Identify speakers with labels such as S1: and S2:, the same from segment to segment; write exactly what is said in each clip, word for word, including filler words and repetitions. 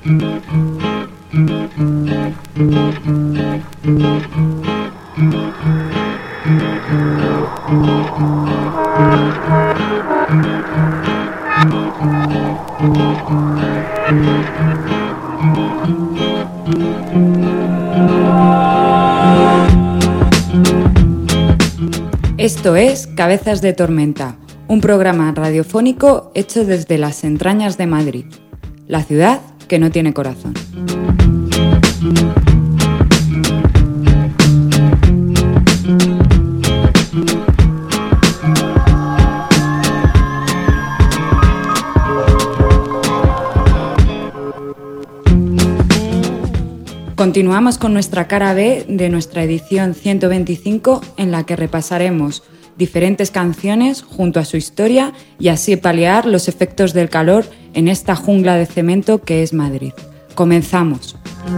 S1: Esto es Cabezas de Tormenta, un programa radiofónico hecho desde las entrañas de Madrid, la ciudad que no tiene corazón. Continuamos con nuestra cara B de nuestra edición ciento veinticinco, en la que repasaremos diferentes canciones junto a su historia y así paliar los efectos del calor en esta jungla de cemento que es Madrid. Comenzamos.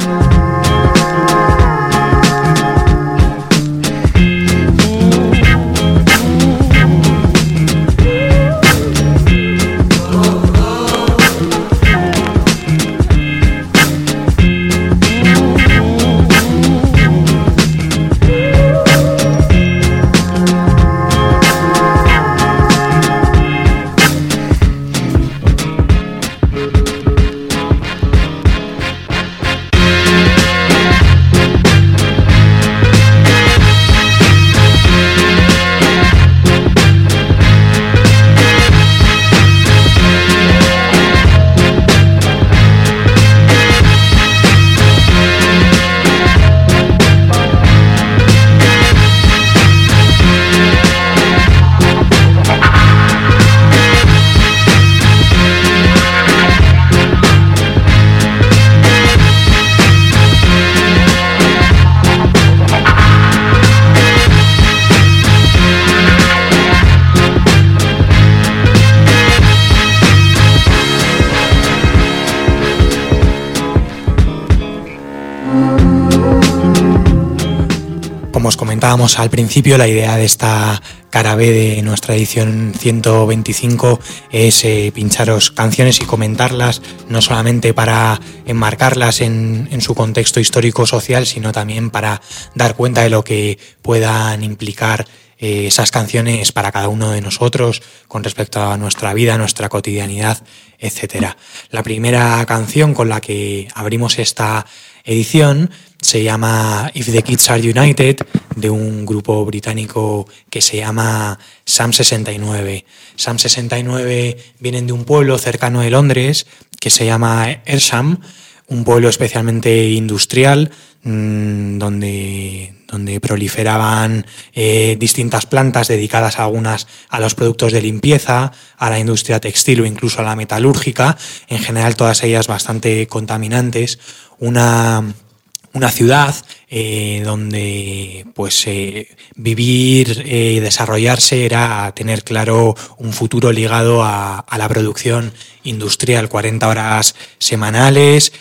S2: Comentábamos al principio, la idea de esta cara B de nuestra edición ciento veinticinco es eh, pincharos canciones y comentarlas, no solamente para enmarcarlas en, en su contexto histórico-social, sino también para dar cuenta de lo que puedan implicar eh, esas canciones para cada uno de nosotros con respecto a nuestra vida, nuestra cotidianidad, etcétera. La primera canción con la que abrimos esta edición se llama If the Kids Are United, de un grupo británico que se llama Sam sesenta y nueve. Sam sesenta y nueve vienen de un pueblo cercano de Londres que se llama Earsham, un pueblo especialmente industrial mmm, donde, donde proliferaban eh, distintas plantas dedicadas a algunas a los productos de limpieza, a la industria textil o incluso a la metalúrgica, en general todas ellas bastante contaminantes. Una Una ciudad eh, donde pues eh, vivir y eh, desarrollarse era tener claro un futuro ligado a, a la producción industrial, cuarenta horas semanales,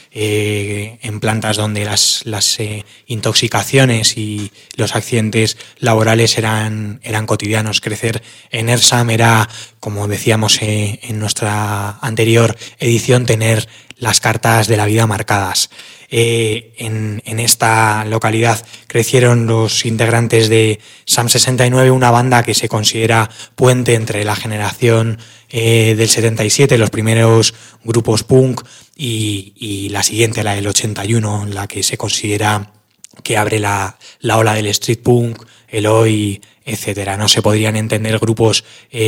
S2: eh, en plantas donde las, las eh, intoxicaciones y los accidentes laborales eran, eran cotidianos. Crecer en Earsham era, como decíamos eh, en nuestra anterior edición, tener las cartas de la vida marcadas. Eh, en, en esta localidad crecieron los integrantes de Sam sesenta y nueve, una banda que se considera puente entre la generación eh, del setenta y siete, los primeros grupos punk, y, y la siguiente, la del ochenta y uno, la que se considera que abre la, la ola del street punk, el oi, etcétera. No se podrían entender grupos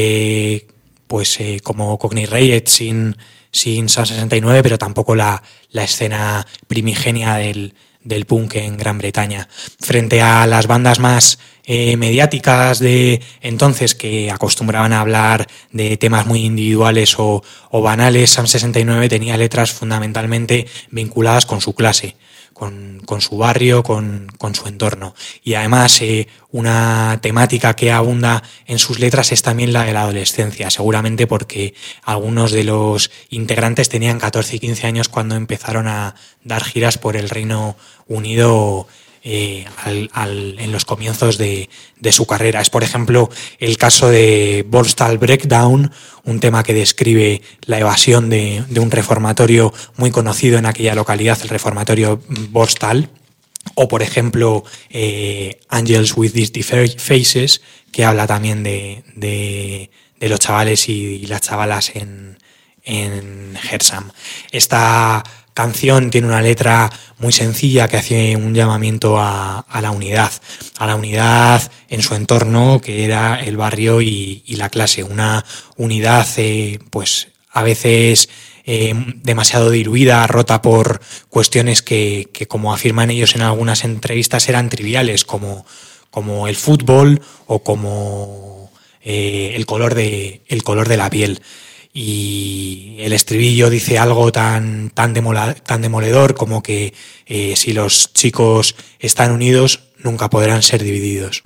S2: eh, pues eh, como Cockney Riot sin sin Sam sesenta y nueve, pero tampoco la, la escena primigenia del, del punk en Gran Bretaña. Frente a las bandas más eh, mediáticas de entonces, que acostumbraban a hablar de temas muy individuales o, o banales, Sam sesenta y nueve tenía letras fundamentalmente vinculadas con su clase, con, con su barrio, con, con su entorno. Y además eh, una temática que abunda en sus letras es también la de la adolescencia, seguramente porque algunos de los integrantes tenían catorce y quince años cuando empezaron a dar giras por el Reino Unido eh, al, al, en los comienzos de, de su carrera. Es, por ejemplo, el caso de Borstal Breakdown, un tema que describe la evasión de, de un reformatorio muy conocido en aquella localidad, el reformatorio Borstal. O, por ejemplo, eh, Angels with Disty Faces, que habla también de, de, de los chavales y, y las chavalas en, en Hersam. Esta canción tiene una letra muy sencilla que hace un llamamiento a, a la unidad, a la unidad en su entorno, que era el barrio y, y la clase. Una unidad, eh, pues, a veces Eh, demasiado diluida, rota por cuestiones que, que, como afirman ellos en algunas entrevistas, eran triviales, como, como el fútbol o como eh, el color de, el color de la piel. Y el estribillo dice algo tan, tan, demola, tan demoledor como que eh, si los chicos están unidos, nunca podrán ser divididos.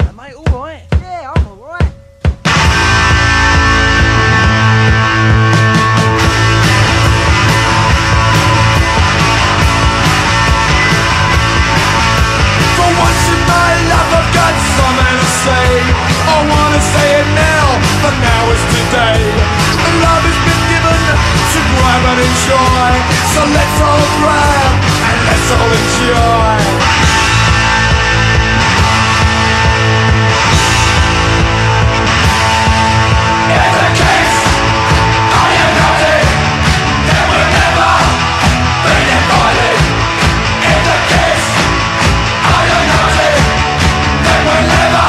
S3: I wanna say it now, but now is today. And love has been given to grab and enjoy. So let's all grab and let's all enjoy. In the case I am nothing, then we'll never be divided. In the case I am nothing, then we'll never.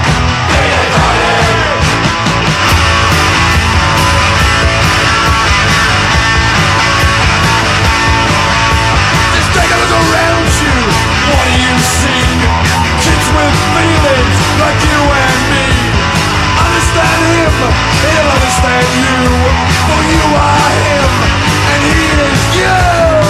S3: What do you see? Kids with feelings like you and me. Understand him, he'll understand you. For you are him, and he is you.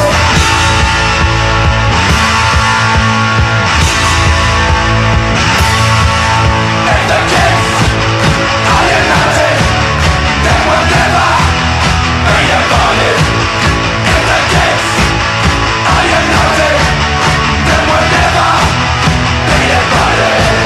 S3: In the case I am nothing, then we'll never be divided. In the case I am nothing, then we'll never be divided.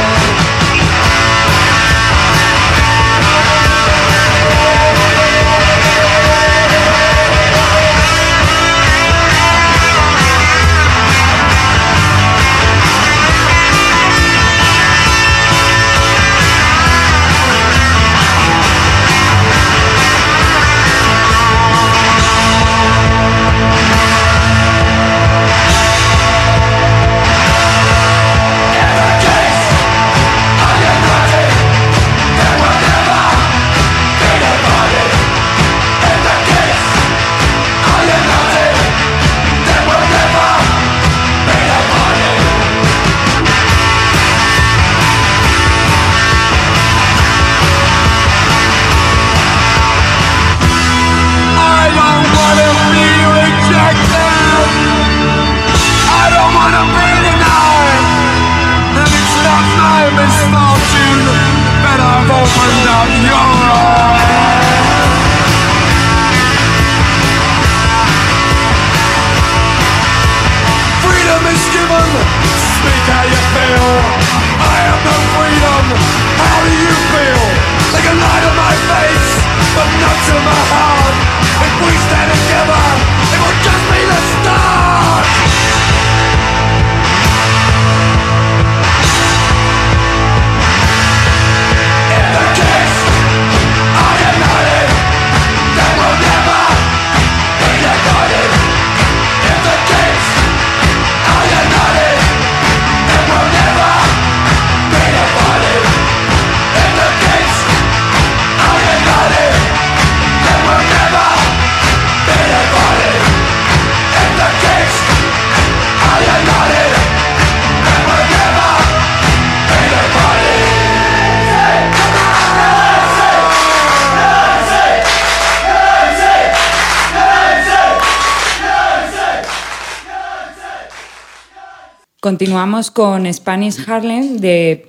S1: Continuamos con Spanish Harlem de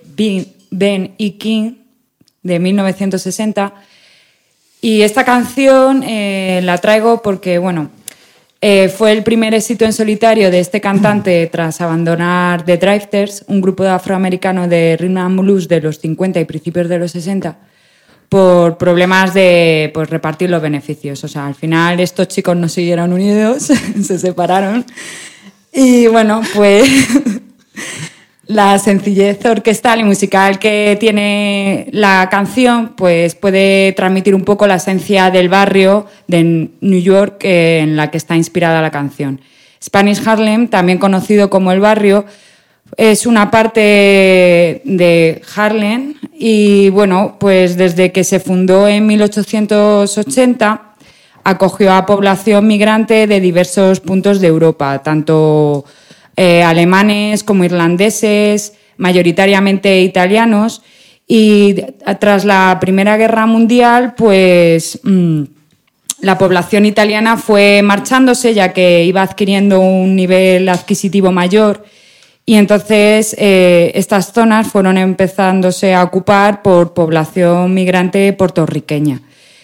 S1: Ben E. King de mil novecientos sesenta y esta canción eh, la traigo porque, bueno, Eh, fue el primer éxito en solitario de este cantante tras abandonar The Drifters, un grupo afroamericano de rhythm and blues de los cincuenta y principios de los sesenta, por problemas de pues, repartir los beneficios. O sea, al final estos chicos no siguieron unidos, se separaron. Y bueno, pues la sencillez orquestal y musical que tiene la canción pues puede transmitir un poco la esencia del barrio de New York eh, en la que está inspirada la canción. Spanish Harlem, también conocido como el barrio, es una parte de Harlem y bueno, pues desde que se fundó en mil ochocientos ochenta acogió a población migrante de diversos puntos de Europa, tanto eh, alemanes como irlandeses, mayoritariamente italianos, y tras la Primera Guerra Mundial, pues mmm, la población italiana fue marchándose ya que iba adquiriendo un nivel adquisitivo mayor. Y entonces eh, estas zonas fueron empezándose a ocupar por población migrante puertorriqueña.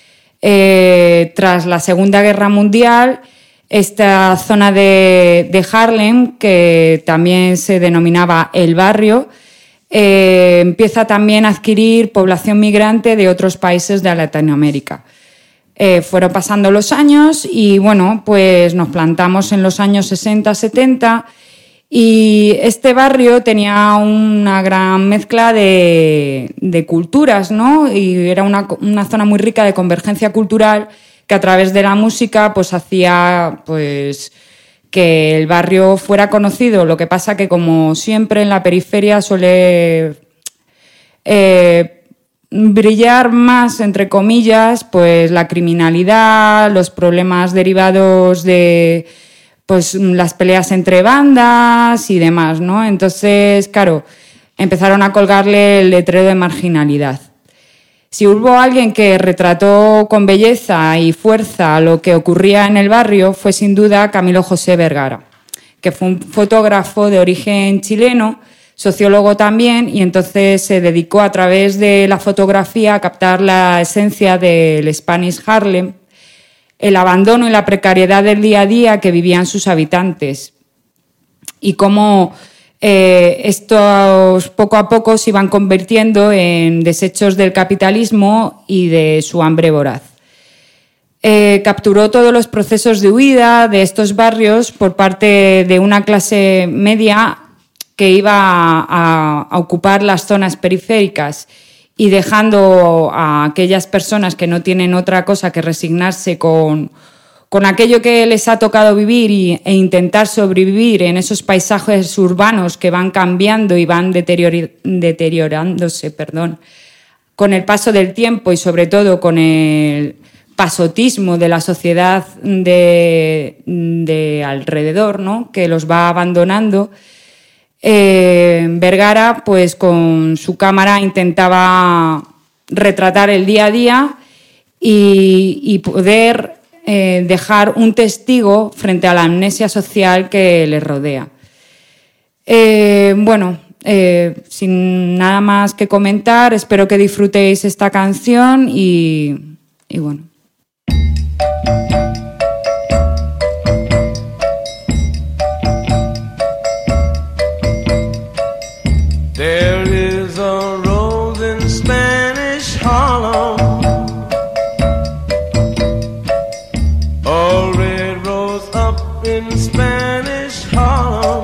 S1: Eh, tras la Segunda Guerra Mundial, esta zona de, de Harlem, que también se denominaba el barrio, eh, empieza también a adquirir población migrante de otros países de Latinoamérica. Eh, fueron pasando los años y bueno, pues nos plantamos en los años sesenta setenta. Y este barrio tenía una gran mezcla de, de culturas, ¿no? Y era una, una zona muy rica de convergencia cultural que a través de la música pues hacía pues, que el barrio fuera conocido. Lo que pasa que, como siempre, en la periferia suele eh, brillar más, entre comillas, pues la criminalidad, los problemas derivados de pues las peleas entre bandas y demás, ¿no? Entonces, claro, empezaron a colgarle el letrero de marginalidad. Si hubo alguien que retrató con belleza y fuerza lo que ocurría en el barrio, fue sin duda Camilo José Vergara, que fue un fotógrafo de origen chileno, sociólogo también, y entonces se dedicó a través de la fotografía a captar la esencia del Spanish Harlem, el abandono y la precariedad del día a día que vivían sus habitantes y cómo eh, estos poco a poco se iban convirtiendo en desechos del capitalismo y de su hambre voraz. Eh, capturó todos los procesos de huida de estos barrios por parte de una clase media que iba a, a ocupar las zonas periféricas y dejando a aquellas personas que no tienen otra cosa que resignarse con, con aquello que les ha tocado vivir y, e intentar sobrevivir en esos paisajes urbanos que van cambiando y van deteriori, deteriorándose perdón, con el paso del tiempo y sobre todo con el pasotismo de la sociedad de, de alrededor, ¿no? Que los va abandonando. Eh, Vergara, pues con su cámara intentaba retratar el día a día y, y poder eh, dejar un testigo frente a la amnesia social que les rodea. Eh, bueno, eh, sin nada más que comentar, espero que disfrutéis esta canción y, y bueno.
S3: There is a road in Spanish Harlem, a red rose up in Spanish Harlem.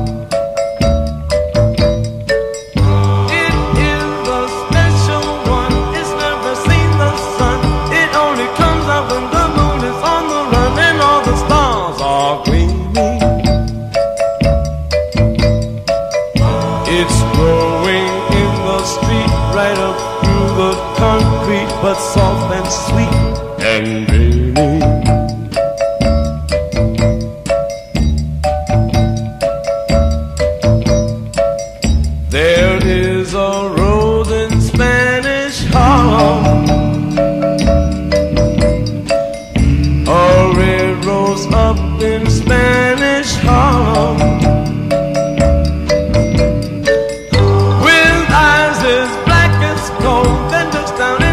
S3: It is a special one, it's never seen the sun. It only comes up when the moon is on the run and all the stars are gleaming. It's growing in the street, right up through the concrete, but soft and sweet and dreamy. There is a road in Spanish Harlem, a red rose up in Spanish Harlem.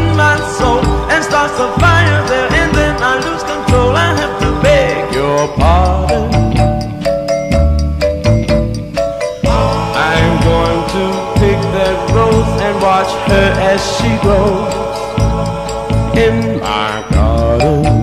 S3: A fire there and then I lose control. I have to beg your pardon. garden. I'm going to pick that rose and watch her as she grows in my garden.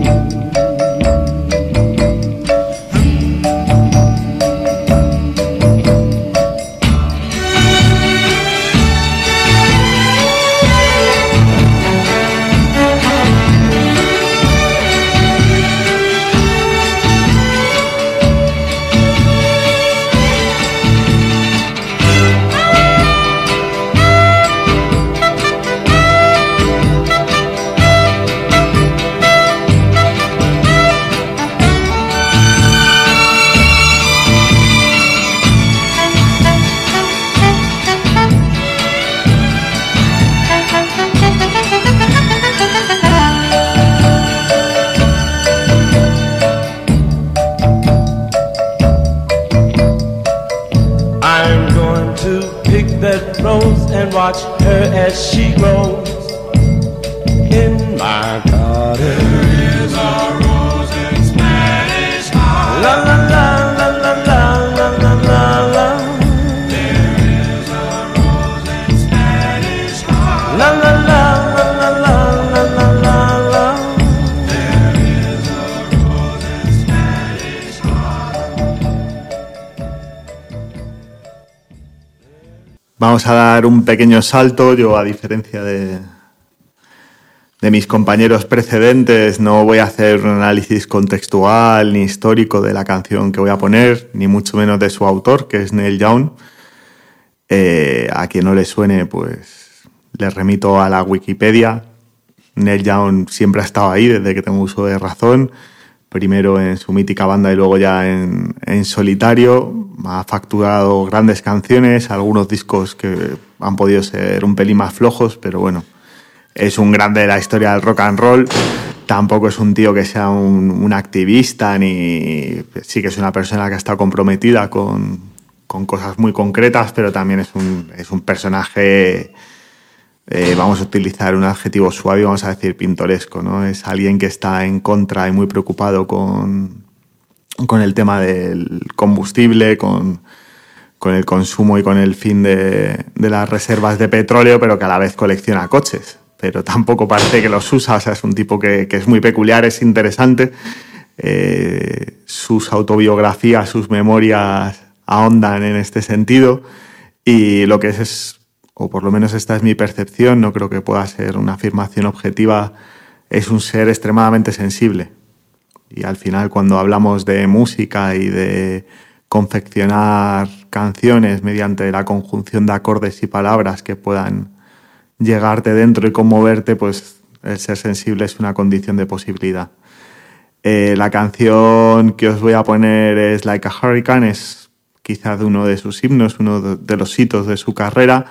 S3: Watch her as she grows in my garden. There is a rose in Spanish Harlem. La la la la la la la la la. There is a rose in Spanish Harlem. La la la la la la la la la. There is a rose in Spanish Harlem.
S4: Vamos a dar un pequeño salto. Yo, a diferencia de, de mis compañeros precedentes, no voy a hacer un análisis contextual ni histórico de la canción que voy a poner, ni mucho menos de su autor, que es Neil Young. Eh, a quien no le suene, pues les remito a la Wikipedia. Neil Young siempre ha estado ahí desde que tengo uso de razón. Primero en su mítica banda y luego ya en, en solitario. Ha facturado grandes canciones, algunos discos que han podido ser un pelín más flojos, pero bueno, es un grande de la historia del rock and roll. Tampoco es un tío que sea un, un activista, ni sí que es una persona que ha estado comprometida con, con cosas muy concretas, pero también es un, es un personaje... Eh, vamos a utilizar un adjetivo suave, vamos a decir pintoresco, ¿no? Es alguien que está en contra y muy preocupado con, con el tema del combustible, con, con el consumo y con el fin de, de las reservas de petróleo, pero que a la vez colecciona coches. Pero tampoco parece que los usa, o sea, es un tipo que, que es muy peculiar, es interesante. Eh, sus autobiografías, sus memorias ahondan en este sentido, y lo que es es o por lo menos esta es mi percepción, no creo que pueda ser una afirmación objetiva, es un ser extremadamente sensible. Y al final, cuando hablamos de música y de confeccionar canciones mediante la conjunción de acordes y palabras que puedan llegarte dentro y conmoverte, pues el ser sensible es una condición de posibilidad. Eh, la canción que os voy a poner es Like a Hurricane, es quizás uno de sus himnos, uno de los hitos de su carrera.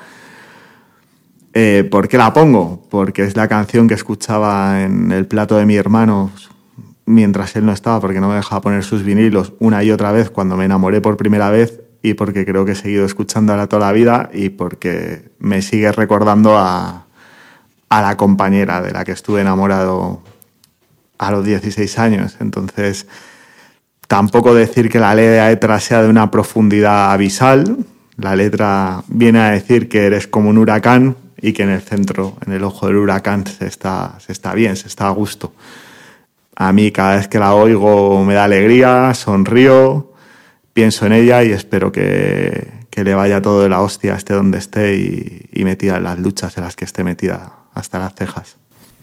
S4: Eh, ¿Por qué la pongo? Porque es la canción que escuchaba en el plato de mi hermano mientras él no estaba, porque no me dejaba poner sus vinilos una y otra vez cuando me enamoré por primera vez, y porque creo que he seguido escuchándola toda la vida, y porque me sigue recordando a, a la compañera de la que estuve enamorado a los dieciséis años. Entonces, tampoco decir que la letra sea de una profundidad abisal. La letra viene a decir que eres como un huracán, y que en el centro, en el ojo del huracán, se está, se está bien, se está a gusto. A mí, cada vez que la oigo, me da alegría, sonrío, pienso en ella y espero que, que le vaya todo de la hostia, esté donde esté, y, y metida en las luchas en las que esté metida hasta las cejas.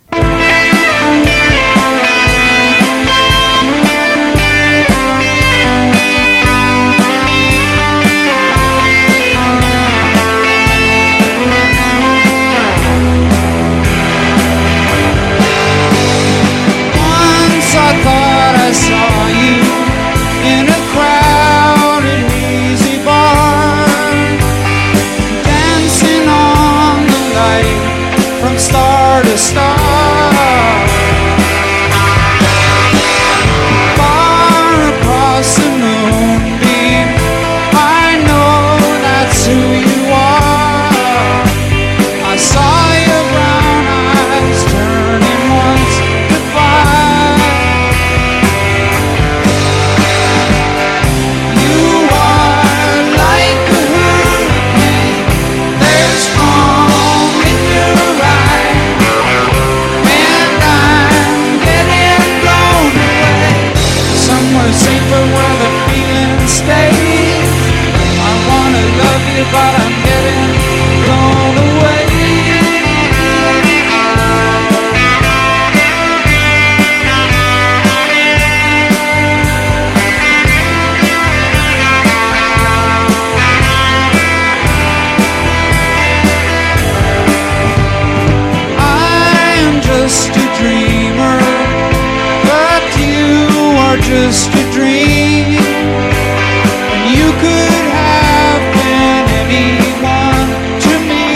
S5: I thought I saw you in a crowded easy bar, dancing on the light from star to star. you, but I'm getting blown away. Just a dreamer, but you are just a dream, and you could have been anyone to me.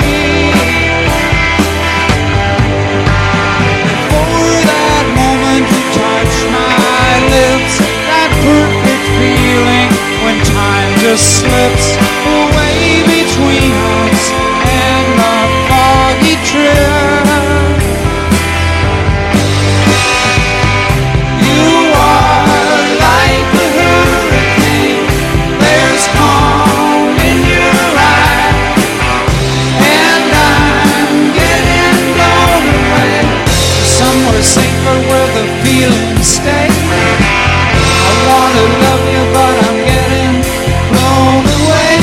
S5: For that moment you touched my lips, that perfect feeling when time just slips away between us and a foggy trip. Safer where the feelings stay. I wanna love you, but I'm getting blown away.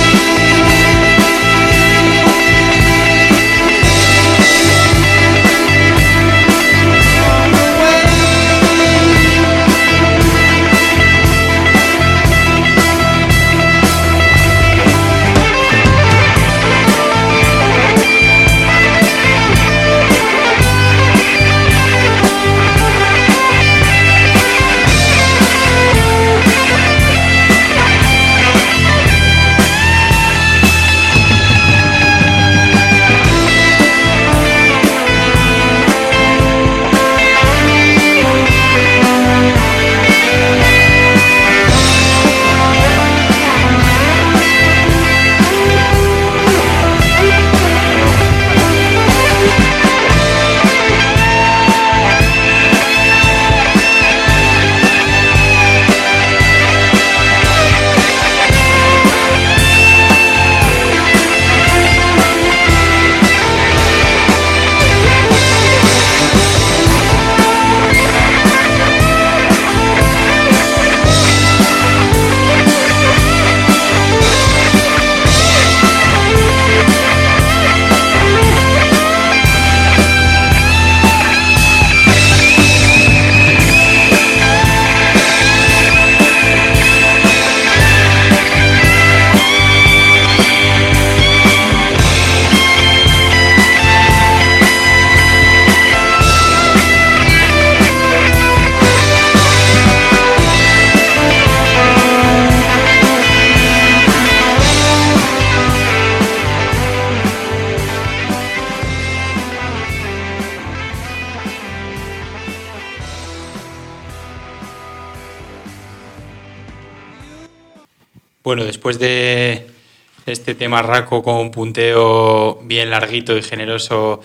S6: Bueno, después de este tema raco con un punteo bien larguito y generoso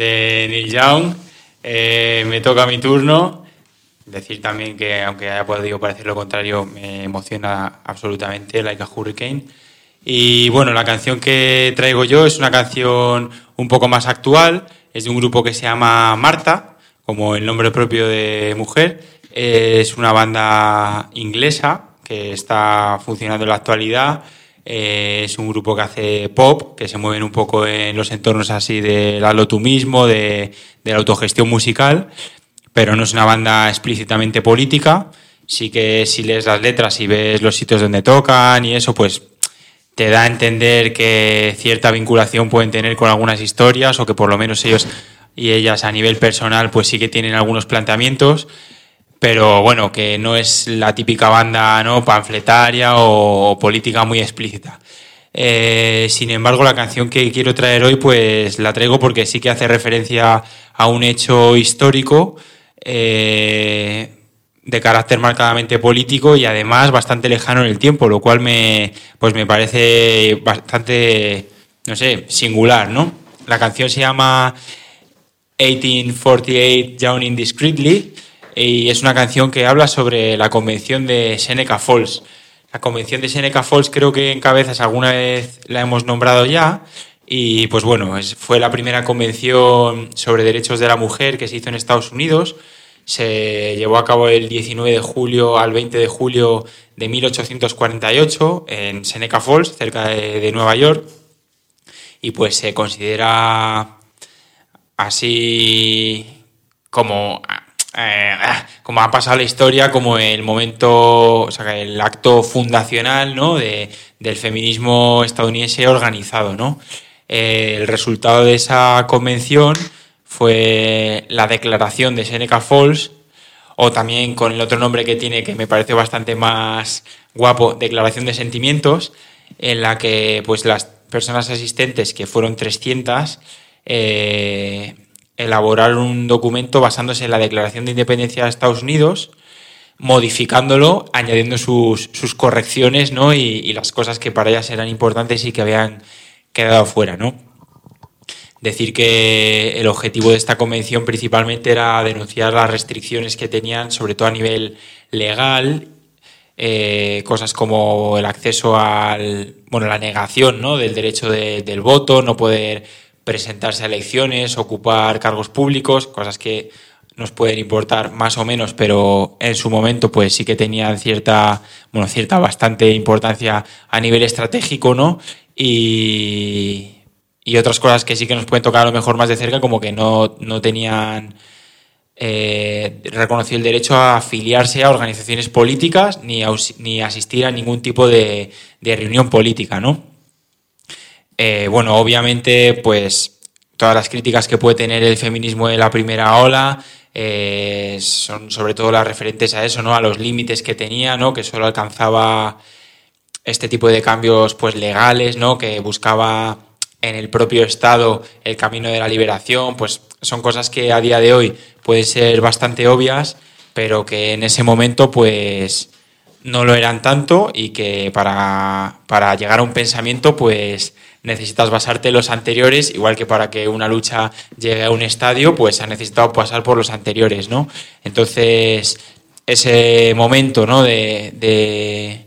S6: de Neil Young, eh, me toca mi turno. Decir también que, aunque haya podido parecer lo contrario, me emociona absolutamente Like a Hurricane. Y bueno, la canción que traigo yo es una canción un poco más actual. Es de un grupo que se llama Marta, como el nombre propio de mujer. Es una banda inglesa que está funcionando en la actualidad. Eh, es un grupo que hace pop, que se mueven un poco en los entornos así del hazlo tú mismo, de, de la autogestión musical, pero no es una banda explícitamente política. Sí que si lees las letras y ves los sitios donde tocan y eso, pues te da a entender que cierta vinculación pueden tener con algunas historias, o que por lo menos ellos y ellas a nivel personal pues sí que tienen algunos planteamientos. Pero bueno, que no es la típica banda, ¿no?, panfletaria o, o política muy explícita. Eh, sin embargo, la canción que quiero traer hoy, pues la traigo porque sí que hace referencia a un hecho histórico eh, de carácter marcadamente político y además bastante lejano en el tiempo, lo cual me, pues me parece bastante, no sé, singular, ¿no? La canción se llama eighteen forty-eight Yawning Discreetly. Y es una canción que habla sobre la convención de Seneca Falls. La convención de Seneca Falls creo que en cabezas alguna vez la hemos nombrado ya. Y pues bueno, es, fue la primera convención sobre derechos de la mujer que se hizo en Estados Unidos. se llevó a cabo el diecinueve de julio al veinte de julio de mil ochocientos cuarenta y ocho en Seneca Falls, cerca de, de Nueva York, y pues se considera así como, eh, como ha pasado la historia, como el momento, o sea, el acto fundacional, ¿no?, de, del feminismo estadounidense organizado, ¿no? Eh, el resultado de esa convención fue la Declaración de Seneca Falls, o también con el otro nombre que tiene, que me parece bastante más guapo, Declaración de Sentimientos, en la que pues las personas asistentes, que fueron trescientas, eh, elaboraron un documento basándose en la Declaración de Independencia de Estados Unidos, modificándolo, añadiendo sus, sus correcciones, ¿no?, y, y las cosas que para ellas eran importantes y que habían quedado fuera, ¿no? Decir que el objetivo de esta convención principalmente era denunciar las restricciones que tenían, sobre todo a nivel legal, eh, cosas como el acceso al, bueno, la negación, ¿no?, del derecho de, del voto, no poder presentarse a elecciones, ocupar cargos públicos, cosas que nos pueden importar más o menos, pero en su momento pues sí que tenían cierta, bueno, cierta bastante importancia a nivel estratégico, ¿no? Y Y otras cosas que sí que nos pueden tocar a lo mejor más de cerca, como que no, no tenían eh, reconocido el derecho a afiliarse a organizaciones políticas ni, a, ni asistir a ningún tipo de, de reunión política, ¿no? Eh, bueno, obviamente, pues todas las críticas que puede tener el feminismo de la primera ola eh, son sobre todo las referentes a eso, ¿no?, a los límites que tenía, ¿no?, que solo alcanzaba este tipo de cambios pues legales, ¿no?, que buscaba en el propio Estado el camino de la liberación. Pues son cosas que a día de hoy pueden ser bastante obvias, pero que en ese momento pues no lo eran tanto, y que para, para llegar a un pensamiento pues necesitas basarte en los anteriores, igual que para que una lucha llegue a un estadio pues ha necesitado pasar por los anteriores, ¿no? Entonces ese momento, ¿no?, de, de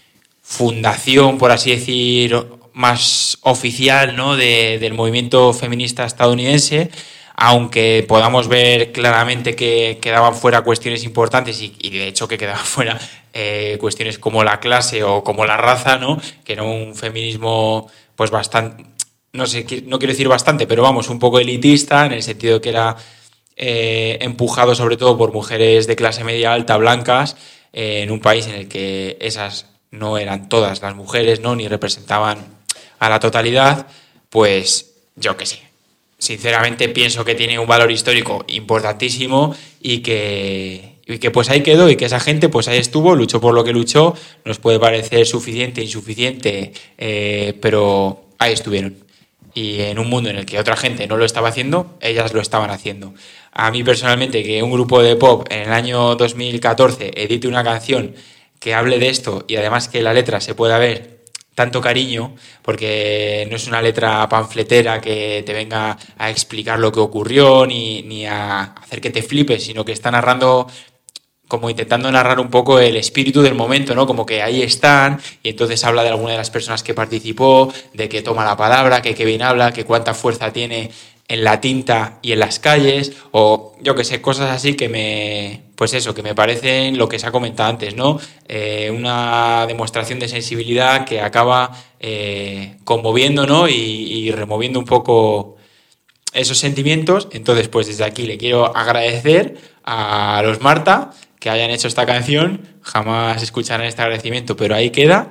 S6: fundación, por así decir, más oficial, ¿no?, de, del movimiento feminista estadounidense, aunque podamos ver claramente que quedaban fuera cuestiones importantes y, y de hecho que quedaban fuera eh, cuestiones como la clase o como la raza, ¿no?, que era un feminismo pues bastante, no sé, no quiero decir bastante, pero vamos, un poco elitista, en el sentido que era eh, empujado sobre todo por mujeres de clase media alta, blancas, eh, en un país en el que esas no eran todas las mujeres, ¿no?, ni representaban a la totalidad. Pues yo qué sé, sinceramente pienso que tiene un valor histórico importantísimo y que, y que pues ahí quedó, y que esa gente pues ahí estuvo, luchó por lo que luchó. Nos puede parecer suficiente, insuficiente, eh, pero ahí estuvieron. Y en un mundo en el que otra gente no lo estaba haciendo, ellas lo estaban haciendo. A mí personalmente, que un grupo de pop en el año dos mil catorce edite una canción que hable de esto, y además que la letra se pueda ver tanto cariño, porque no es una letra panfletera que te venga a explicar lo que ocurrió ni, ni a hacer que te flipes, sino que está narrando, como intentando narrar un poco el espíritu del momento, ¿no? Como que ahí están, y entonces habla de alguna de las personas que participó, de que toma la palabra, que qué bien habla, que cuánta fuerza tiene en la tinta y en las calles, o yo que sé, cosas así que me, pues eso, que me parecen lo que se ha comentado antes, ¿no? Eh, una demostración de sensibilidad que acaba eh, conmoviendo, ¿no?, y, y removiendo un poco esos sentimientos. Entonces, pues desde aquí le quiero agradecer a los Marta que hayan hecho esta canción. Jamás escucharán este agradecimiento, pero ahí queda.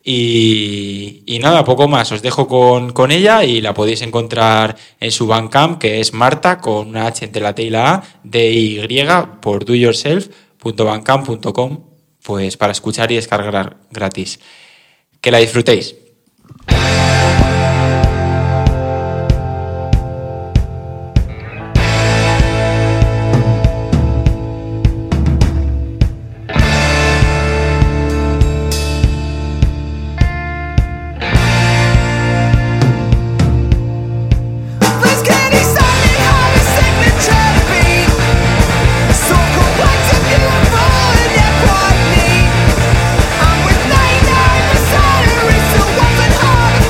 S6: Y, y nada, poco más. Os dejo con, con ella, y la podéis encontrar en su Bandcamp, que es Marta, con una H entre la T y la A, D Y, por do yourself punto bandcamp punto com, pues para escuchar y descargar gratis. Que la disfrutéis.
S7: I'm with ninety-nine percent, it still wasn't hard.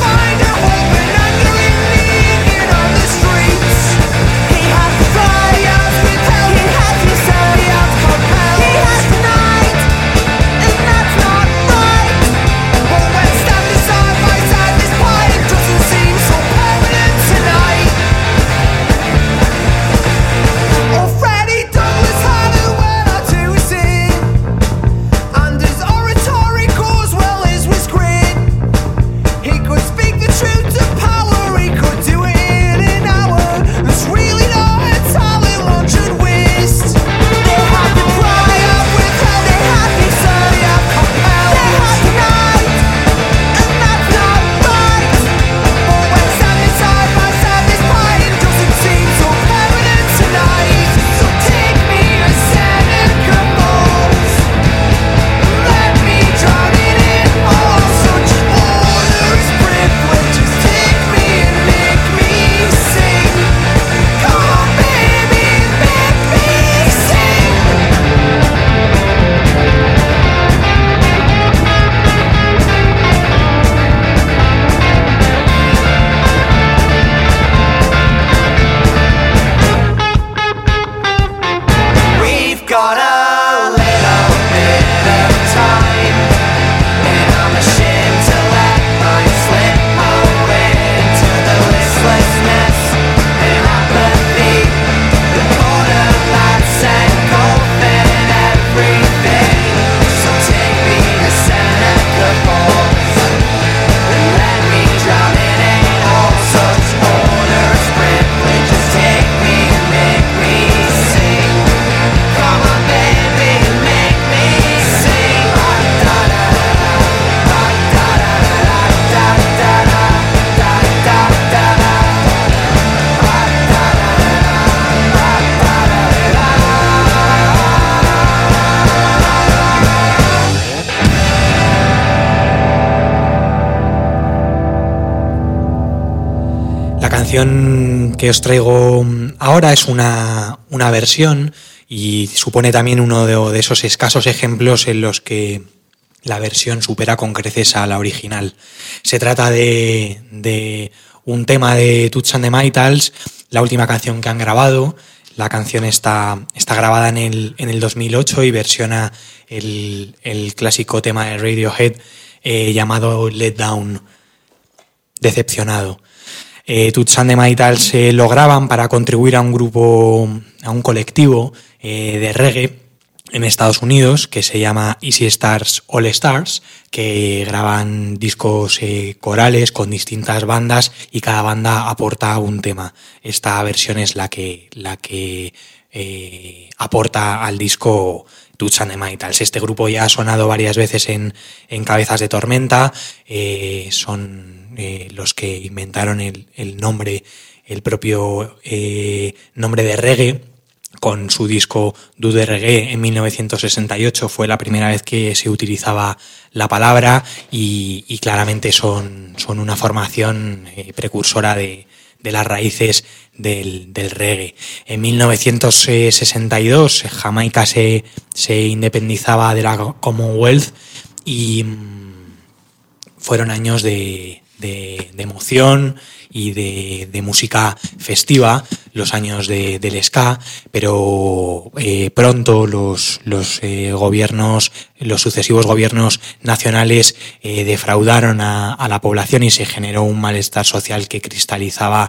S2: canción que os traigo ahora es una, una versión y supone también uno de, de esos escasos ejemplos en los que la versión supera con creces a la original. Se trata de, de un tema de Toots and the Maytals, la última canción que han grabado. La canción está, está grabada en el, en el dos mil ocho y versiona el, el clásico tema de Radiohead eh, llamado Let Down, Decepcionado. Eh, Toots and the Maytals eh, lo graban para contribuir a un grupo, a un colectivo eh, de reggae en Estados Unidos que se llama Easy Stars All Stars, que graban discos eh, corales con distintas bandas y cada banda aporta un tema. Esta versión es la que, la que eh, aporta al disco Toots and the Maytals. Este grupo ya ha sonado varias veces en, en Cabezas de Tormenta, eh, son eh, los que inventaron el, el nombre, el propio eh, nombre de reggae. Con su disco Do the Reggae en mil novecientos sesenta y ocho fue la primera vez que se utilizaba la palabra y, y claramente son, son una formación eh, precursora de, de las raíces del, del reggae. En mil novecientos sesenta y dos Jamaica se, se independizaba de la Commonwealth y mmm, fueron años de, de, de emoción y de, de música festiva, los años de, del ska, pero eh, pronto los, los eh, gobiernos, los sucesivos gobiernos nacionales eh, defraudaron a, a la población y se generó un malestar social que cristalizaba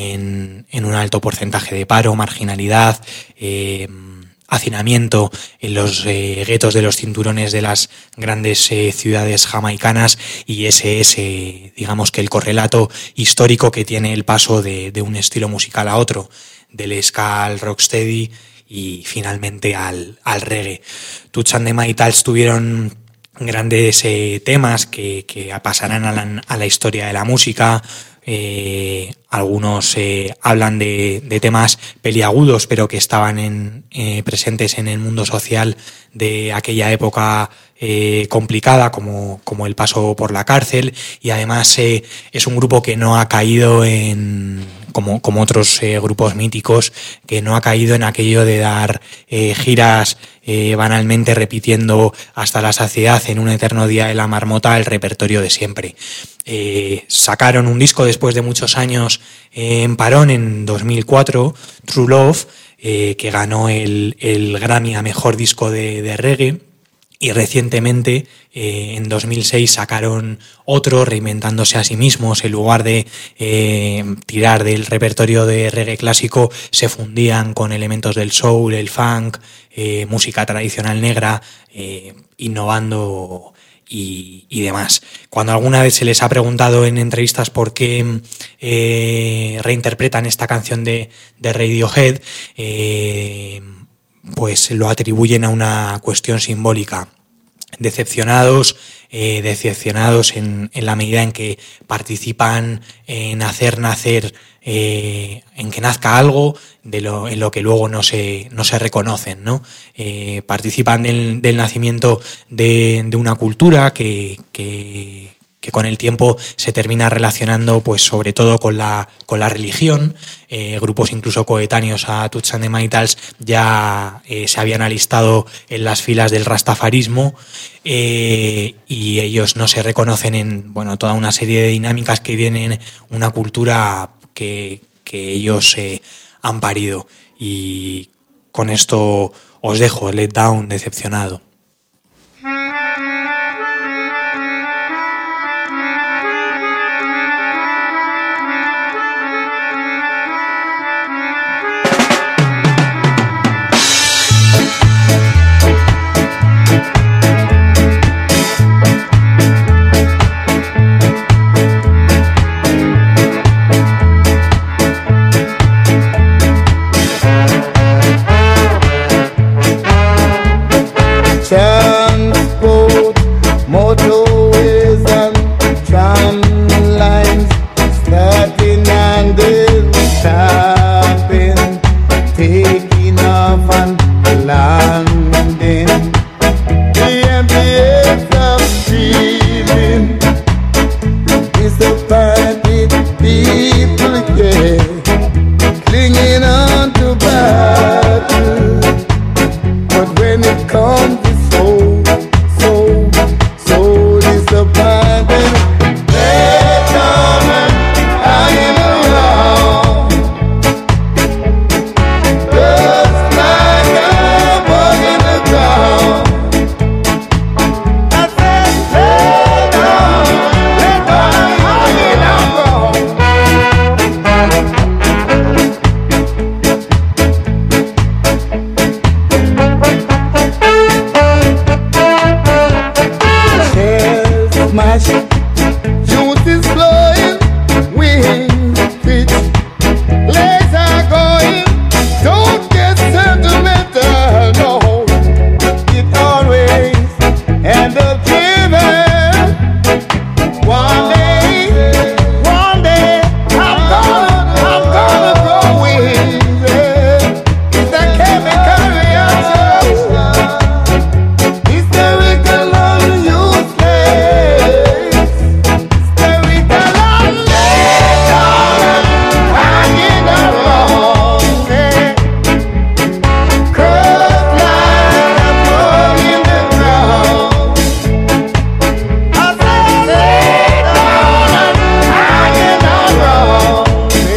S2: en, en un alto porcentaje de paro, marginalidad, eh, hacinamiento en los eh, guetos de los cinturones de las grandes eh, ciudades jamaicanas, y ese es, eh, digamos que el correlato histórico que tiene el paso de, de un estilo musical a otro, del ska al rocksteady y finalmente al, al reggae. Toots and the Maytals tuvieron grandes eh, temas que, que pasarán a la, a la historia de la música. Eh, algunos eh, hablan de, de temas peliagudos, pero que estaban en, eh, presentes en el mundo social de aquella época eh, complicada, como, como el paso por la cárcel, y además eh, es un grupo que no ha caído en, como, como otros eh, grupos míticos, que no ha caído en aquello de dar eh, giras eh, banalmente repitiendo hasta la saciedad en un eterno día de la marmota el repertorio de siempre. Eh, sacaron un disco después de muchos años eh, en parón en dos mil cuatro, True Love, eh, que ganó el, el Grammy a Mejor Disco de, de Reggae, y recientemente eh, en dos mil seis sacaron otro reinventándose a sí mismos. En lugar de eh, tirar del repertorio de reggae clásico, se fundían con elementos del soul, el funk, eh, música tradicional negra, eh, innovando Y, y demás. Cuando alguna vez se les ha preguntado en entrevistas por qué eh, reinterpretan esta canción de, de Radiohead, eh, pues lo atribuyen a una cuestión simbólica. Decepcionados, eh, decepcionados en, en la medida en que participan en hacer nacer, eh, en que nazca algo de lo, en lo que luego no se, no se reconocen, ¿no? Eh, participan del, del nacimiento de, de una cultura que, que, que con el tiempo se termina relacionando, pues sobre todo con la, con la religión. Eh, grupos incluso coetáneos a Toots and the Maytals ya eh, se habían alistado en las filas del rastafarismo, eh, y ellos no se reconocen en, bueno, toda una serie de dinámicas que vienen una cultura que, que ellos eh, han parido. Y con esto os dejo, Let Down, Decepcionado.
S7: smash. Juice is flowing, wind fit. Legs are going, don't get sentimental, no. It always end up driven. One day, one day, I'm gonna, I'm gonna grow with. It's a chemical reaction. Hysterical and useless. Hysterical and laid down, hanging around. Curved like a ball in the ground. I said laid down and hanging around.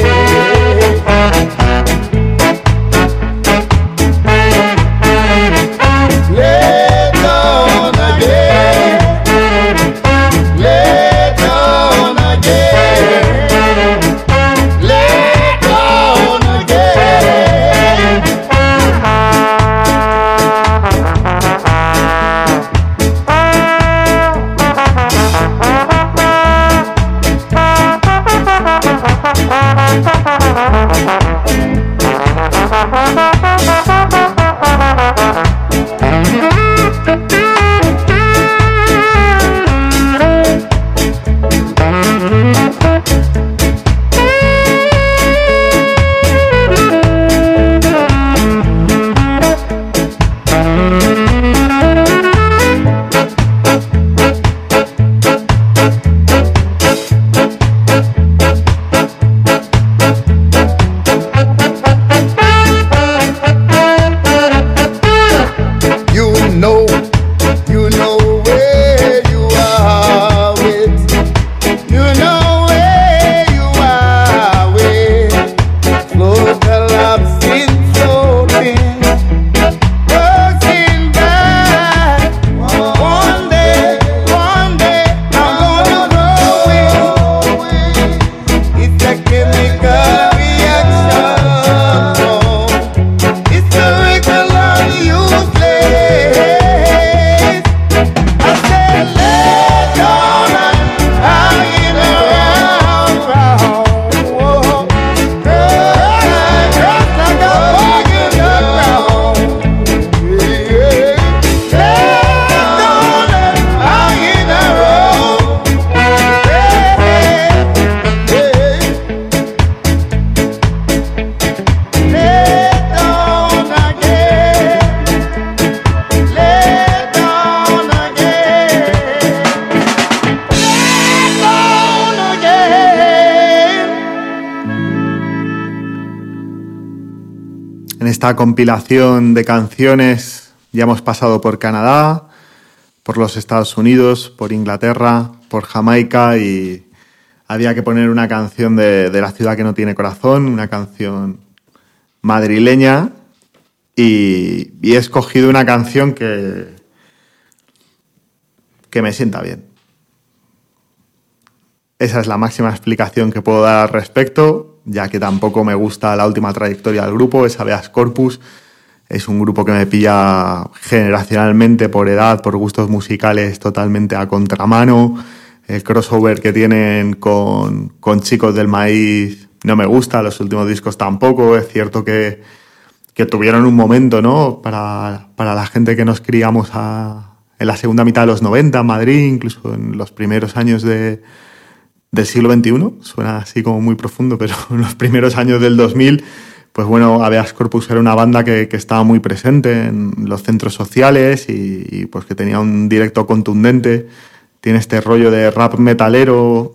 S7: Lay down again, lay down again, lay down again. You know, you know where you are with. You know where you are with. Slow collapsing, floating, working back. One day, one day, I'm gonna grow with. It's a chemical reaction. Hysterical and useless. I said lay down and hanging around, round. Whoa. Just like a bug in the ground. Yeah. Lay down and hanging around. Yeah. Yeah. Lay down again. Lay down again. Lay down again.
S4: En esta compilación de canciones ya hemos pasado por Canadá, por los Estados Unidos, por Inglaterra, por Jamaica y había que poner una canción de, de la ciudad que no tiene corazón, una canción madrileña y, y he escogido una canción que, que me sienta bien. Esa es la máxima explicación que puedo dar al respecto, ya que tampoco me gusta la última trayectoria del grupo, es Habeas Corpus. Es un grupo que me pilla generacionalmente, por edad, por gustos musicales, totalmente a contramano. El crossover que tienen con, con Chicos del Maíz no me gusta, los últimos discos tampoco. Es cierto que, que tuvieron un momento, ¿no?, para, para la gente que nos criamos a, en la segunda mitad de los noventa en Madrid, incluso en los primeros años de, del siglo veintiuno. Suena así como muy profundo, pero en los primeros años del dos mil, pues bueno, Habeas Corpus era una banda que, que estaba muy presente en los centros sociales y, y pues que tenía un directo contundente. Tiene este rollo de rap metalero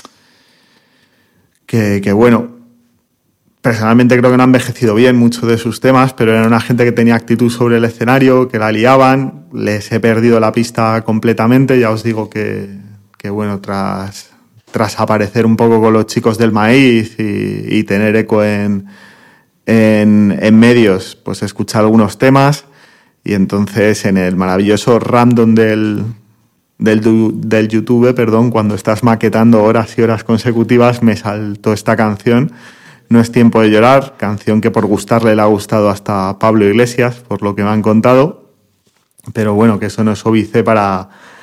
S4: que, que bueno, personalmente creo que no ha envejecido bien muchos de sus temas, pero era una gente que tenía actitud sobre el escenario, que la liaban. Les he perdido la pista completamente. Ya os digo que, que bueno, tras, tras aparecer un poco con los Chicos del Maíz y, y tener eco en, en, en medios, pues he escuchado algunos temas y entonces en el maravilloso random del, del, del YouTube, perdón, cuando estás maquetando horas y horas consecutivas, me saltó esta canción. No es tiempo de llorar, canción que por gustarle le ha gustado hasta a Pablo Iglesias, por lo que me han contado. Pero bueno, que eso no es óbice para,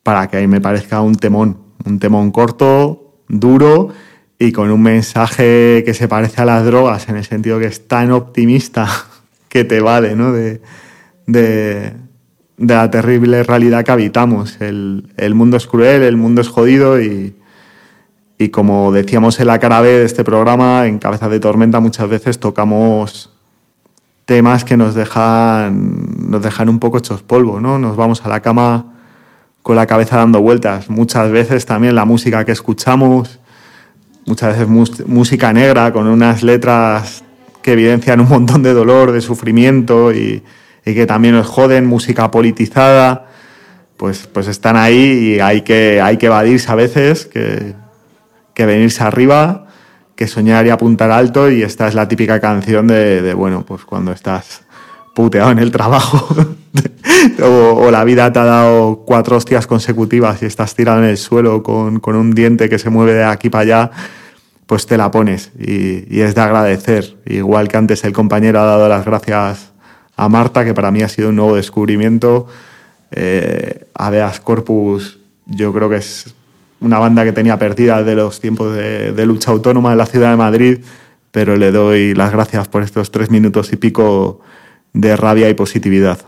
S4: para que me parezca un temón, un temón corto, duro y con un mensaje que se parece a las drogas, en el sentido que es tan optimista que te vale, ¿no? De, de, de la terrible realidad que habitamos. El, el mundo es cruel, el mundo es jodido y, y como decíamos en la cara B de este programa, en Cabezas de Tormenta, muchas veces tocamos temas que nos dejan, nos dejan un poco hechos polvo, ¿no? Nos vamos a la cama con la cabeza dando vueltas. Muchas veces también la música que escuchamos, muchas veces mus- música negra con unas letras que evidencian un montón de dolor, de sufrimiento y, y que también nos joden, música politizada, pues, pues están ahí y hay que, hay que evadirse a veces, que, que venirse arriba, que soñar y apuntar alto, y esta es la típica canción de, de bueno, pues cuando estás puteado en el trabajo o, o la vida te ha dado cuatro hostias consecutivas y estás tirado en el suelo con, con un diente que se mueve de aquí para allá, pues te la pones y, y es de agradecer. Igual que antes el compañero ha dado las gracias a Marta, que para mí ha sido un nuevo descubrimiento. eh, Habeas Corpus yo creo que es una banda que tenía perdida de los tiempos de, de lucha autónoma en la ciudad de Madrid, pero le doy las gracias por estos tres minutos y pico de rabia y positividad.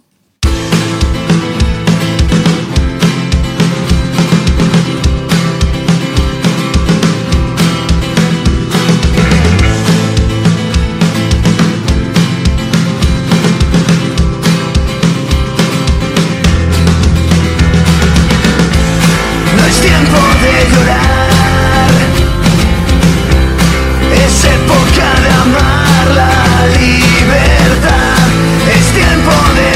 S7: No es tiempo de llorar, es época de amar la libertad, es tiempo de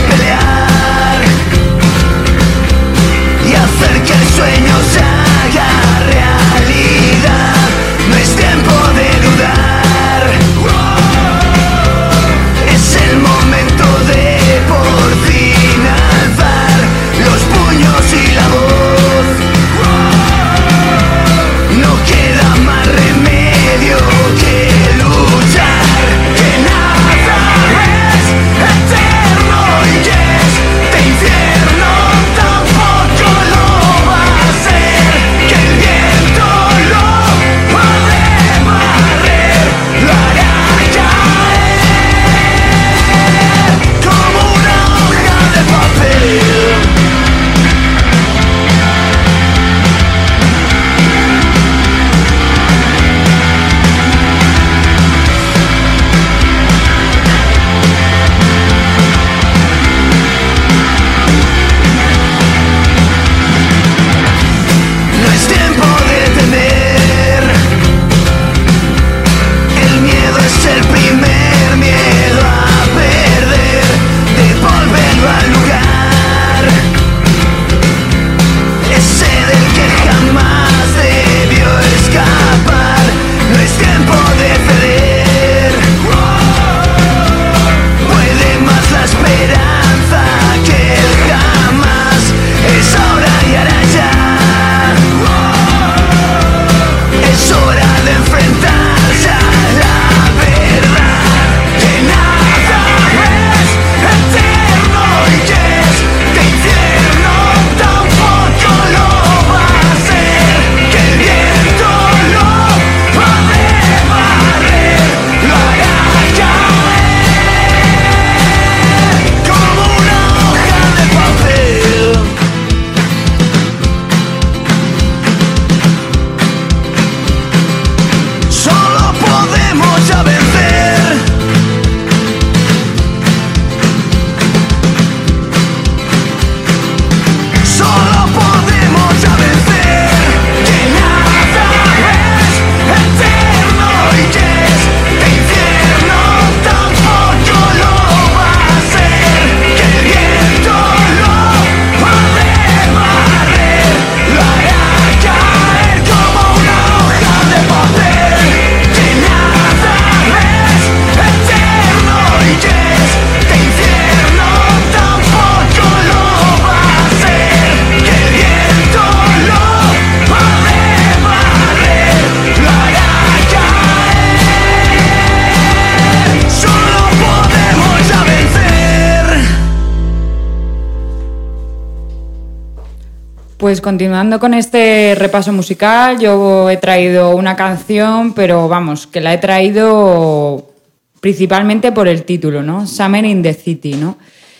S1: Pues continuando con este repaso musical, yo he traído una canción, pero vamos, que la he traído principalmente por el título, ¿no? Summer in the City, ¿no?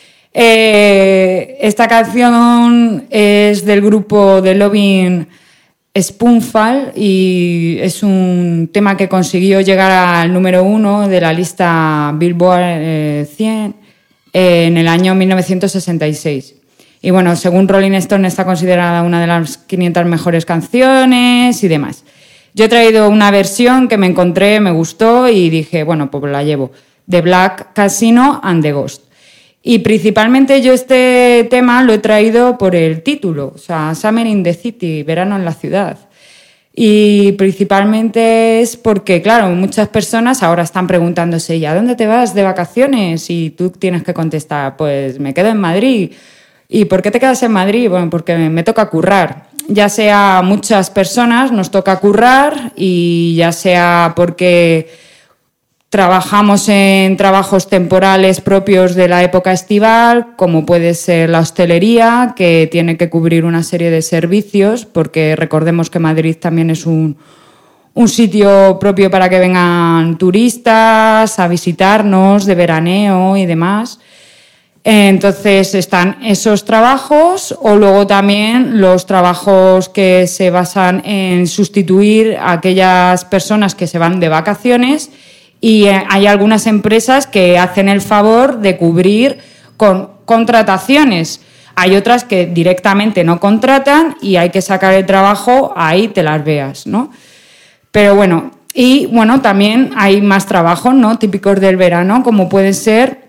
S1: Eh, esta canción es del grupo The Loving Spoonful y es un tema que consiguió llegar al número uno de la lista Billboard eh, cien eh, en el año mil novecientos sesenta y seis. Y bueno, según Rolling Stone está considerada una de las quinientas mejores canciones y demás. Yo he traído una versión que me encontré, me gustó y dije, bueno, pues la llevo. The Black Casino and the Ghost. Y principalmente yo este tema lo he traído por el título, o sea, Summer in the City, verano en la ciudad. Y principalmente es porque, claro, muchas personas ahora están preguntándose, ¿y a dónde te vas de vacaciones? Y tú tienes que contestar, pues me quedo en Madrid. ¿Y por qué te quedas en Madrid? Bueno, porque me toca currar. Ya sea a muchas personas nos toca currar y ya sea porque trabajamos en trabajos temporales propios de la época estival, como puede ser la hostelería, que tiene que cubrir una serie de servicios, porque recordemos que Madrid también es un, un sitio propio para que vengan turistas a visitarnos de veraneo y demás. Entonces están esos trabajos o luego también los trabajos que se basan en sustituir a aquellas personas que se van de vacaciones y hay algunas empresas que hacen el favor de cubrir con contrataciones. Hay otras que directamente no contratan y hay que sacar el trabajo, ahí te las veas, ¿no? Pero bueno, y bueno, también hay más trabajos, ¿no? Típicos del verano, como pueden ser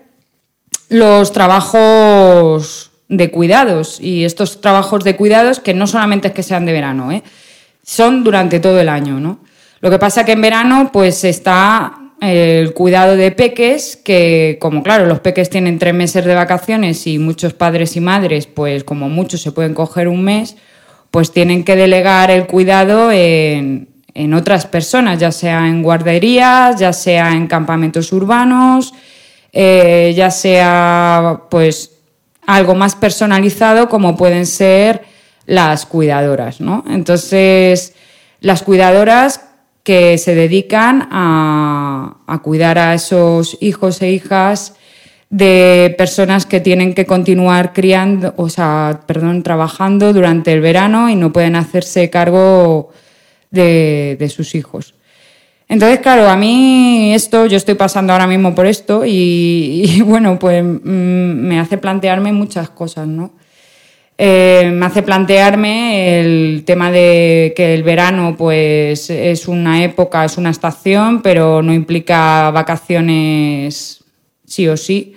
S1: los trabajos de cuidados. Y estos trabajos de cuidados, que no solamente es que sean de verano, ¿eh? Son durante todo el año, ¿no? Lo que pasa que en verano pues está el cuidado de peques, que como claro, los peques tienen tres meses de vacaciones y muchos padres y madres, pues como muchos se pueden coger un mes, pues tienen que delegar el cuidado en, en otras personas, ya sea en guarderías, ya sea en campamentos urbanos, Eh, ya sea pues algo más personalizado como pueden ser las cuidadoras, ¿no? Entonces, las cuidadoras que se dedican a, a cuidar a esos hijos e hijas de personas que tienen que continuar criando, o sea, perdón, trabajando durante el verano y no pueden hacerse cargo de, de sus hijos. Entonces, claro, a mí esto, yo estoy pasando ahora mismo por esto y, y bueno, pues mmm, me hace plantearme muchas cosas, ¿no? Eh, me hace plantearme el tema de que el verano pues es una época, es una estación, pero no implica vacaciones sí o sí.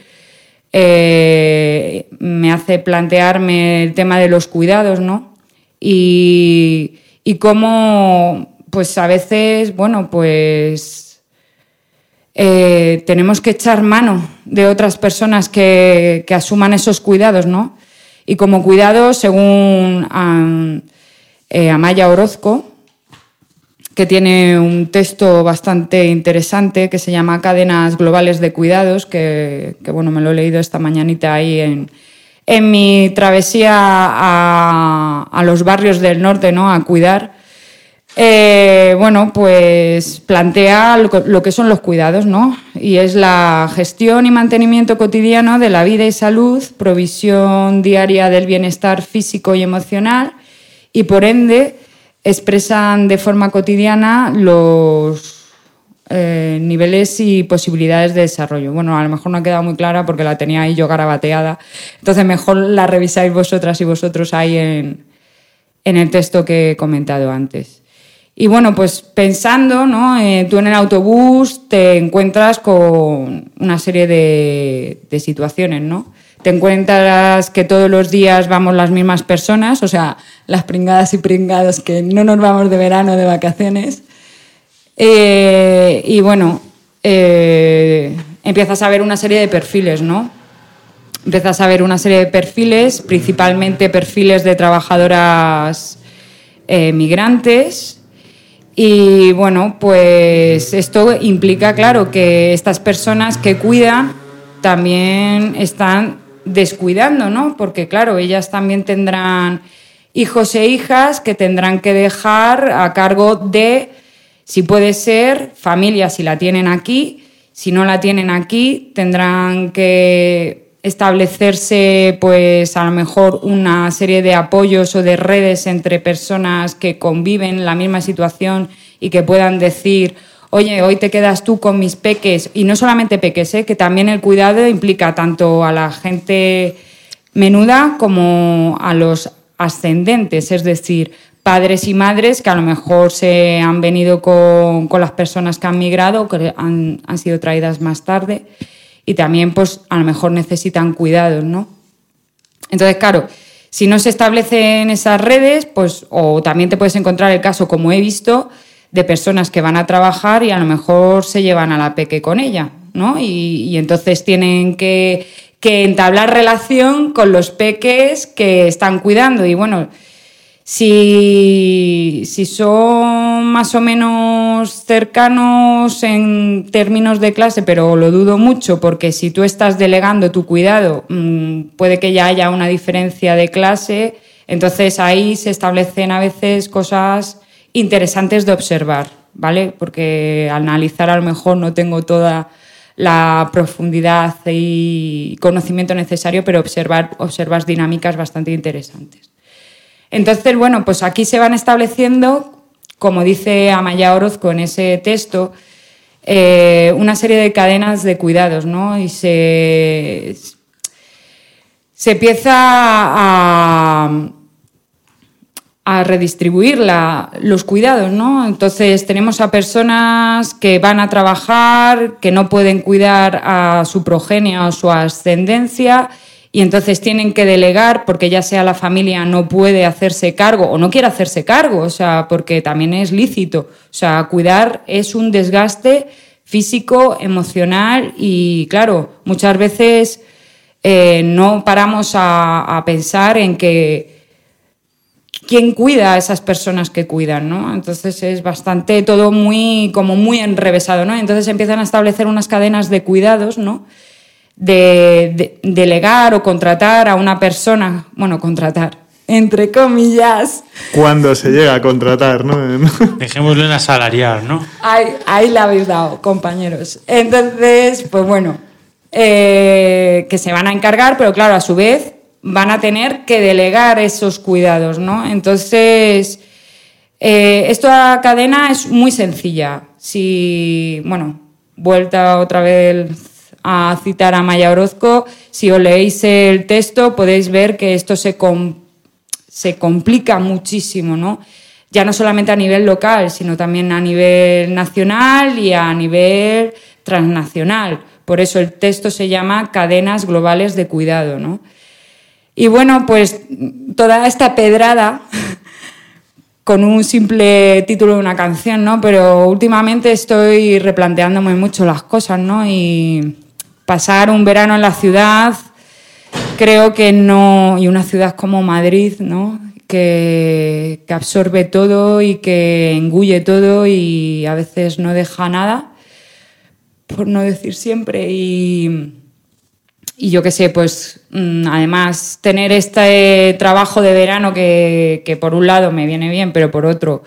S1: Eh, me hace plantearme el tema de los cuidados, ¿no? Y, y cómo pues a veces, bueno, pues eh, tenemos que echar mano de otras personas que, que asuman esos cuidados, ¿no? Y como cuidado, según um, eh, Amaya Orozco, que tiene un texto bastante interesante que se llama Cadenas Globales de Cuidados, que, que bueno, me lo he leído esta mañanita ahí en, en mi travesía a, a los barrios del norte, ¿no? A cuidar. Eh, bueno, pues plantea lo, lo que son los cuidados, ¿no? Y es la gestión y mantenimiento cotidiano de la vida y salud, provisión diaria del bienestar físico y emocional y, por ende, expresan de forma cotidiana los eh, niveles y posibilidades de desarrollo. Bueno, a lo mejor no ha quedado muy clara porque la tenía ahí yo garabateada, entonces mejor la revisáis vosotras y vosotros ahí en, en el texto que he comentado antes. Y bueno, pues pensando, ¿no? Eh, tú en el autobús te encuentras con una serie de, de situaciones, ¿no? Te encuentras que todos los días vamos las mismas personas, o sea, las pringadas y pringados que no nos vamos de verano, de vacaciones. Eh, y bueno, eh, empiezas a ver una serie de perfiles, ¿no? Empiezas a ver una serie de perfiles, principalmente perfiles de trabajadoras eh, migrantes. Y bueno, pues esto implica, claro, que estas personas que cuidan también están descuidando, ¿no? Porque, claro, ellas también tendrán hijos e hijas que tendrán que dejar a cargo de, si puede ser, familia si la tienen aquí. Si no la tienen aquí, tendrán que establecerse, pues a lo mejor una serie de apoyos o de redes entre personas que conviven en la misma situación y que puedan decir, oye, hoy te quedas tú con mis peques. Y no solamente peques, ¿eh? Que también el cuidado implica tanto a la gente menuda como a los ascendentes, es decir, padres y madres que a lo mejor se han venido con, con las personas que han migrado, que han, han sido traídas más tarde, y también pues a lo mejor necesitan cuidados, ¿no? Entonces, claro, si no se establecen esas redes, pues o también te puedes encontrar el caso, como he visto, de personas que van a trabajar y a lo mejor se llevan a la peque con ella, ¿no? Y, y entonces tienen que, que entablar relación con los peques que están cuidando. Y bueno, Si, si son más o menos cercanos en términos de clase, pero lo dudo mucho, porque si tú estás delegando tu cuidado, mmm, puede que ya haya una diferencia de clase, entonces ahí se establecen a veces cosas interesantes de observar, ¿vale? Porque al analizar a lo mejor no tengo toda la profundidad y conocimiento necesario, pero observar, observas dinámicas bastante interesantes. Entonces, bueno, pues aquí se van estableciendo, como dice Amaya Orozco en ese texto, eh, una serie de cadenas de cuidados, ¿no? Y se, se empieza a, a redistribuir la, los cuidados, ¿no? Entonces tenemos a personas que van a trabajar, que no pueden cuidar a su progenie o su ascendencia, y entonces tienen que delegar porque ya sea la familia no puede hacerse cargo o no quiere hacerse cargo, o sea, porque también es lícito. O sea, cuidar es un desgaste físico, emocional y, claro, muchas veces eh, no paramos a, a pensar en que quién cuida a esas personas que cuidan, ¿no? Entonces es bastante todo muy, como muy enrevesado, ¿no? Entonces empiezan a establecer unas cadenas de cuidados, ¿no? De, de delegar o contratar a una persona, bueno, contratar, entre comillas.
S4: Cuando se llega a contratar, ¿no?
S6: Dejémoslo en asalariar, ¿no?
S1: Ahí, ahí la habéis dado, compañeros. Entonces, pues bueno, eh, que se van a encargar, pero claro, a su vez van a tener que delegar esos cuidados, ¿no? Entonces, eh, esta cadena es muy sencilla. Si, bueno, vuelta otra vez a citar a Amaya Orozco, si os leéis el texto podéis ver que esto se, com- se complica muchísimo, ¿no? Ya no solamente a nivel local, sino también a nivel nacional y a nivel transnacional. Por eso el texto se llama Cadenas Globales de Cuidado, ¿no? Y bueno, pues toda esta pedrada con un simple título de una canción, ¿no? Pero últimamente estoy replanteándome mucho las cosas, ¿no? Y pasar un verano en la ciudad, creo que no, y una ciudad como Madrid, ¿no? Que, que absorbe todo y que engulle todo y a veces no deja nada, por no decir siempre. Y, y yo qué sé, pues además tener este trabajo de verano que, que por un lado me viene bien, pero por otro,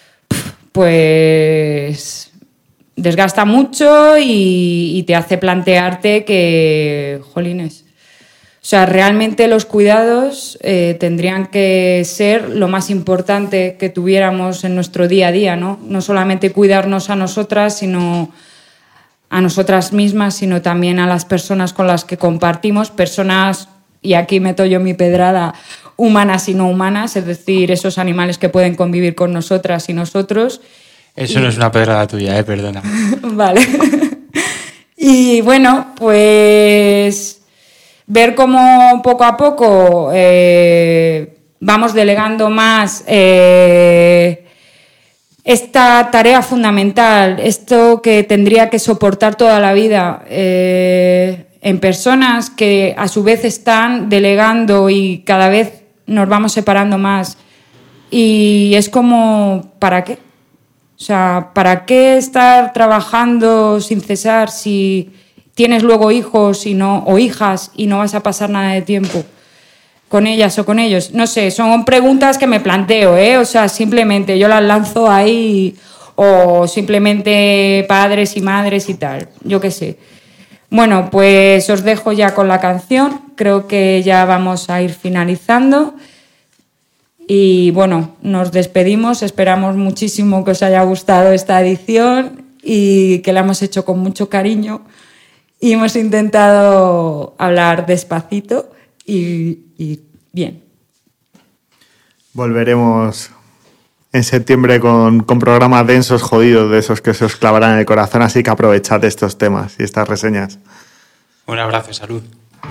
S1: pues desgasta mucho y, y te hace plantearte que, jolines, o sea, realmente los cuidados eh, tendrían que ser lo más importante que tuviéramos en nuestro día a día, ¿no? No solamente cuidarnos a nosotras, sino a nosotras mismas, sino también a las personas con las que compartimos, personas, y aquí meto yo mi pedrada, humanas y no humanas, es decir, esos animales que pueden convivir con nosotras y nosotros.
S6: Eso
S1: y...
S6: no es una pedrada tuya, eh, perdona.
S1: Vale. Y bueno, pues ver cómo poco a poco eh, vamos delegando más eh, esta tarea fundamental, esto que tendría que soportar toda la vida eh, en personas que a su vez están delegando y cada vez nos vamos separando más. Y es como, ¿para qué? O sea, ¿para qué estar trabajando sin cesar si tienes luego hijos y no, o hijas y no vas a pasar nada de tiempo con ellas o con ellos. No sé, son preguntas que me planteo, ¿eh? O sea, simplemente yo las lanzo ahí, o simplemente padres y madres y tal, yo qué sé. Bueno, pues os dejo ya con la canción, creo que ya vamos a ir finalizando. Y bueno, nos despedimos, esperamos muchísimo que os haya gustado esta edición y que la hemos hecho con mucho cariño y hemos intentado hablar despacito y, y bien.
S4: Volveremos en septiembre con, con programas densos, jodidos, de esos que se os clavarán en el corazón, así que aprovechad estos temas y estas reseñas.
S6: Un abrazo, salud.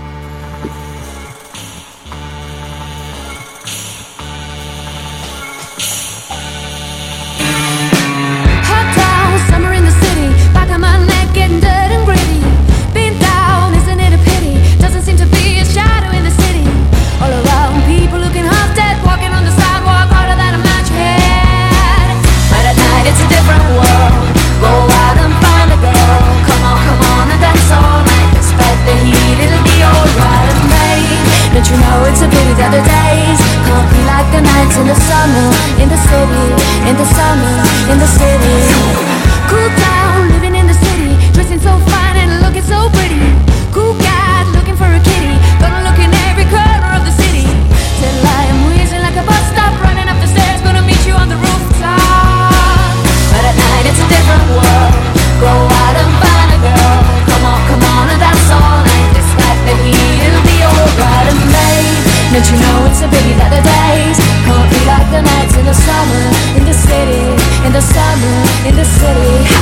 S8: Don't you know it's a pity that the days can't be like the nights in the summer, in the city, in the summer, in the city. Cool down, living in the city, dressing so fine and looking so pretty. Cool guy, looking for a kitty, gonna look in every corner of the city. Till I am whizzing like a bus stop, running up the stairs, gonna meet you on the rooftop. But at night it's a different world. Go out and find a girl. Come on, come on, and dance all night. Despite the heat, it'll be alright. And babe, don't you know it's a pity that the days can't be like the nights in the summer, in the city, in the summer, in the city.